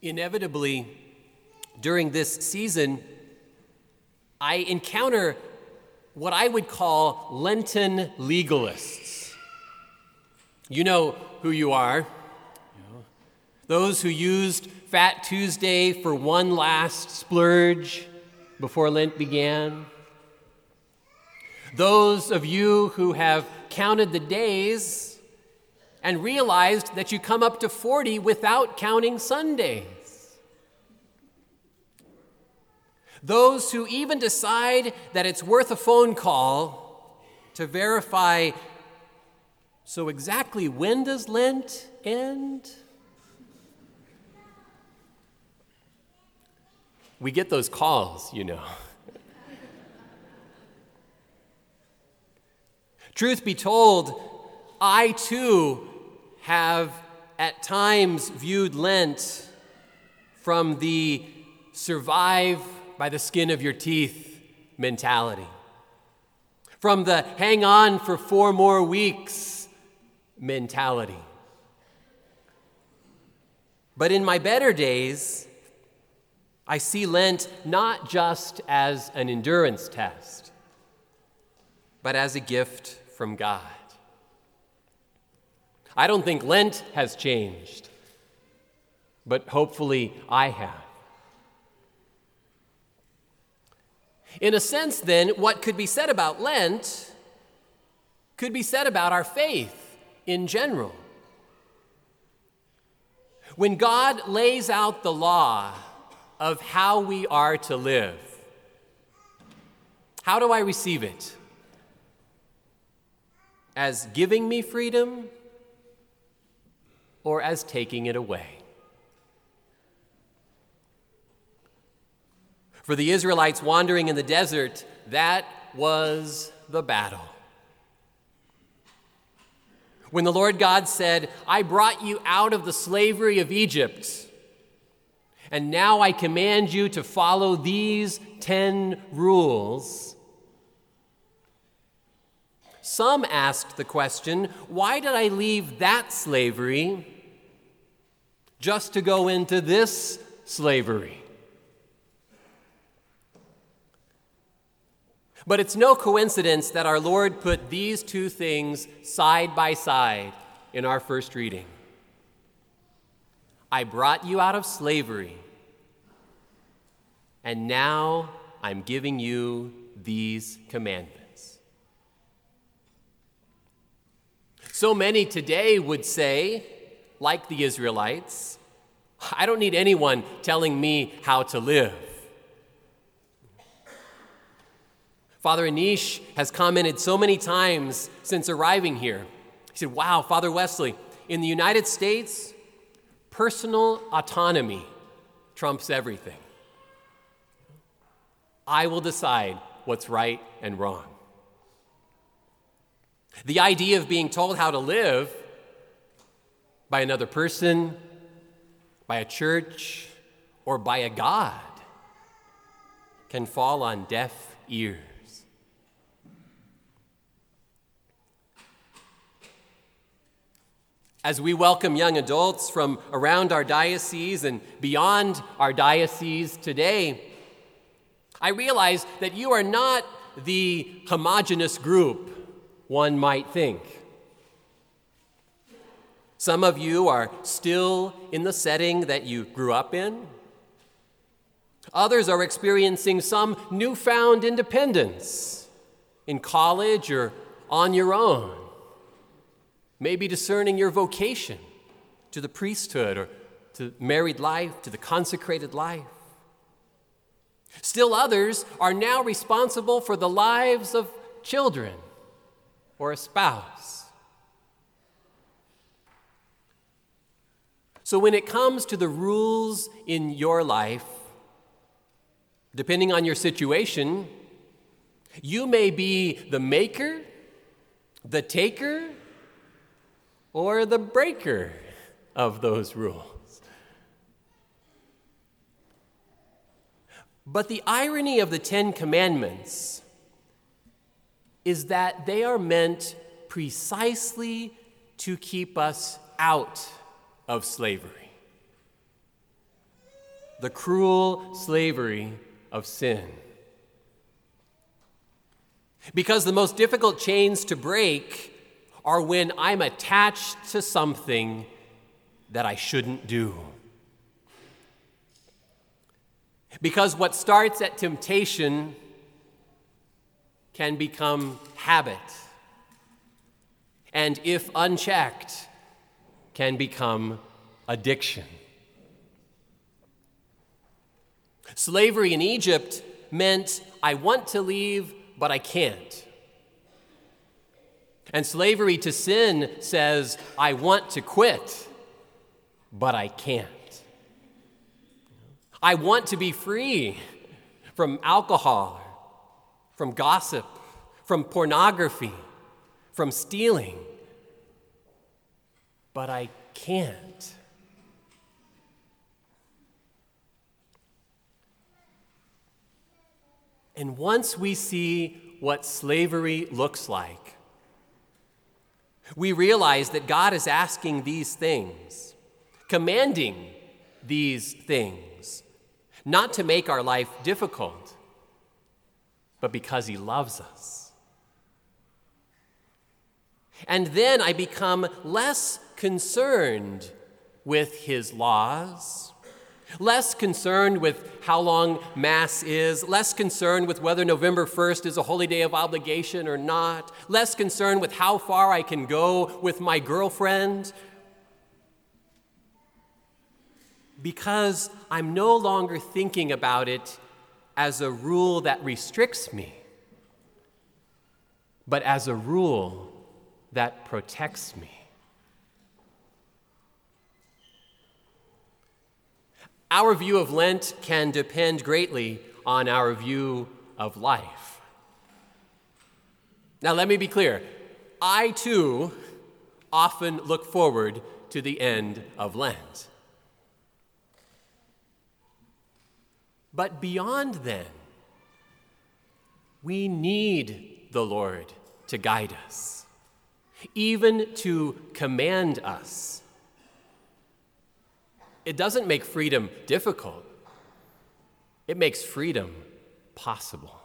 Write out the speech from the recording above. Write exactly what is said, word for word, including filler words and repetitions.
Inevitably, during this season, I encounter what I would call Lenten legalists. You know who you are. Those who used Fat Tuesday for one last splurge before Lent began. Those of you who have counted the days and realized that you come up to forty without counting Sundays. Those who even decide that it's worth a phone call to verify, so exactly when does Lent end? We get those calls, you know. Truth be told, I too have at times viewed Lent from the survive by the skin of your teeth mentality, from the hang on for four more weeks mentality. But in my better days, I see Lent not just as an endurance test, but as a gift from God. I don't think Lent has changed, but hopefully I have. In a sense, then, what could be said about Lent could be said about our faith in general. When God lays out the law of how we are to live, how do I receive it? As giving me freedom or as taking it away? For the Israelites wandering in the desert, that was the battle. When the Lord God said, I brought you out of the slavery of Egypt, and now I command you to follow these ten rules, some asked the question, why did I leave that slavery just to go into this slavery? But it's no coincidence that our Lord put these two things side by side in our first reading. I brought you out of slavery, and now I'm giving you these commandments. So many today would say, like the Israelites, I don't need anyone telling me how to live. Father Anish has commented so many times since arriving here. He said, wow, Father Wesley, in the United States, personal autonomy trumps everything. I will decide what's right and wrong. The idea of being told how to live by another person, by a church, or by a God can fall on deaf ears. As we welcome young adults from around our diocese and beyond our diocese today, I realize that you are not the homogeneous group one might think. Some of you are still in the setting that you grew up in. Others are experiencing some newfound independence in college or on your own, maybe discerning your vocation to the priesthood or to married life, to the consecrated life. Still others are now responsible for the lives of children or a spouse. So when it comes to the rules in your life, depending on your situation, you may be the maker, the taker, or the breaker of those rules. But the irony of the Ten Commandments is that they are meant precisely to keep us out of slavery. the cruel slavery of sin. Because the most difficult chains to break are when I'm attached to something that I shouldn't do. Because what starts at temptation can become habit, and if unchecked, can become addiction. Slavery in Egypt meant I want to leave, but I can't. And slavery to sin says I want to quit, but I can't. I want to be free from alcohol, from gossip, from pornography, from stealing, but I can't. And once we see what slavery looks like, we realize that God is asking these things, commanding these things, not to make our life difficult, but because he loves us. And then I become less concerned with his laws, less concerned with how long Mass is, less concerned with whether November first is a holy day of obligation or not, less concerned with how far I can go with my girlfriend, because I'm no longer thinking about it as a rule that restricts me, but as a rule that protects me. Our view of Lent can depend greatly on our view of life. Now, let me be clear. I, too, often look forward to the end of Lent. But beyond then, we need the Lord to guide us, even to command us. It doesn't make freedom difficult. It makes freedom possible.